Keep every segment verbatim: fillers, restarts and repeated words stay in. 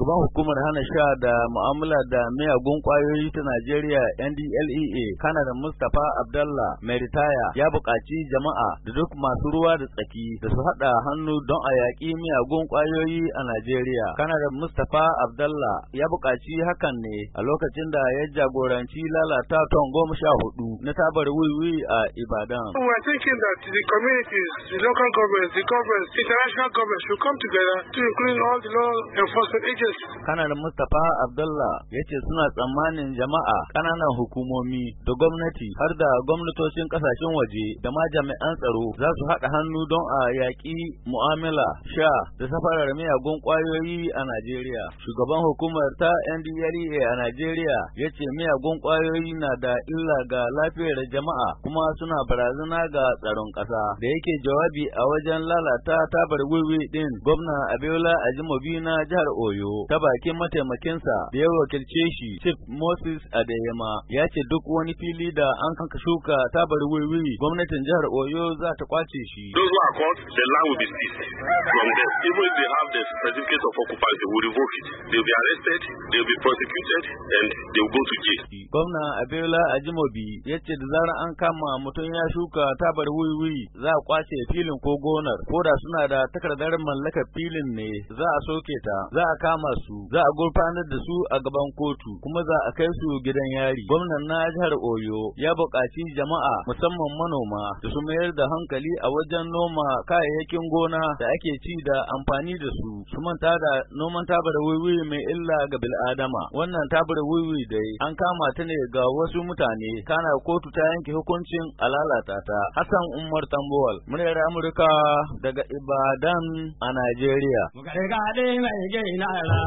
shugaban hukumar hana sha da mu'amala da miyagun kwayoyi ta Najeriya N D L E A Kanada Mustapha Abdallah mai ritaya ya buƙaci jama'a da duk masu ruwa da tsaki da su haɗa hannu don a yaƙi miyagun kwayoyi a Najeriya. Kanada Mustapha Abdallah ya buƙaci hakan ne a lokacin da ya jagoranci lalata ton goma sha hudu na tabar wiwi a Ibadan. We are thinking that the communities, the local governments, the governments, international governments should come together to include all the law enforcement agencies. Kanada Mustapha Abdallah ya ce suna tsammanin jama'a, ƙananan hukumomi da gwamnati har da gwamnatocin ƙasashen waje da ma jami'an tsaro za su haɗa hannu don a yaƙi mu'amala, sha da safarar miyagun ƙwayoyi a Najeriya. Shugaban hukumar ta N D L E A a Najeriya ya ce miyagun ƙwayoyi na da illa ga lafiyar jama'a kuma suna barazana ga tsaron ƙasa. Da yake jawabi a wajen lalata tabar wiwi din, gwamna Abiola Ajimobi na jihar Oyo ta bakin mataimakinsa da ya wakilce shi Chief Moses Adeyema ya ce duk wani fili da an kanka shuka tabar wiwi gwamnatin jihar Oyo za ta kwace shi. Those who are caught, the land will be seized from them. Even if they have the certificate of occupancy, they will revoke it. They will be arrested, they will be prosecuted, and they will go to jail. Gwamna Abiola Ajimobi ya ce da zarar an kama mutum ya shuka tabar wiwi za a kwace filin ko gonar, ko da suna da takardar mallakar filin ne za a soke ta, za a kama su, za a gurfanar da su a gaban kotu, kuma za a kai su gidan yari. Gwamnan na jihar Oyo ya buƙaci jama'a musamman manoma da su mayar da hankali a wajen noma kayayyakin gona da ake ci da amfani da su, su manta da noman tabar wiwi mai illa ga bil'adama. Wannan tabar wiwi dai an kama ta ne ga wasu mutane, kana kotu ta yanke hukuncin a lalata ta. Hassan Umar Tambuwal, muryar Amurka daga Ibadan a Najeriya. Gargaɗe mai gina ra,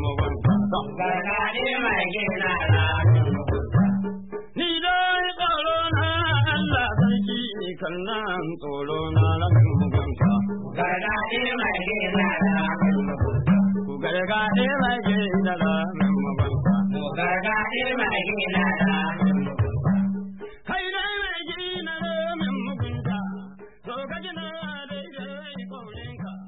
gargaɗe mai gina ra. Ni dai tsoro na Allah sarki kan nan tsoro na rabin mugunta. Gargaɗe mai gina ra, gargaɗe mai gina ra, gargaɗe mai gina ra.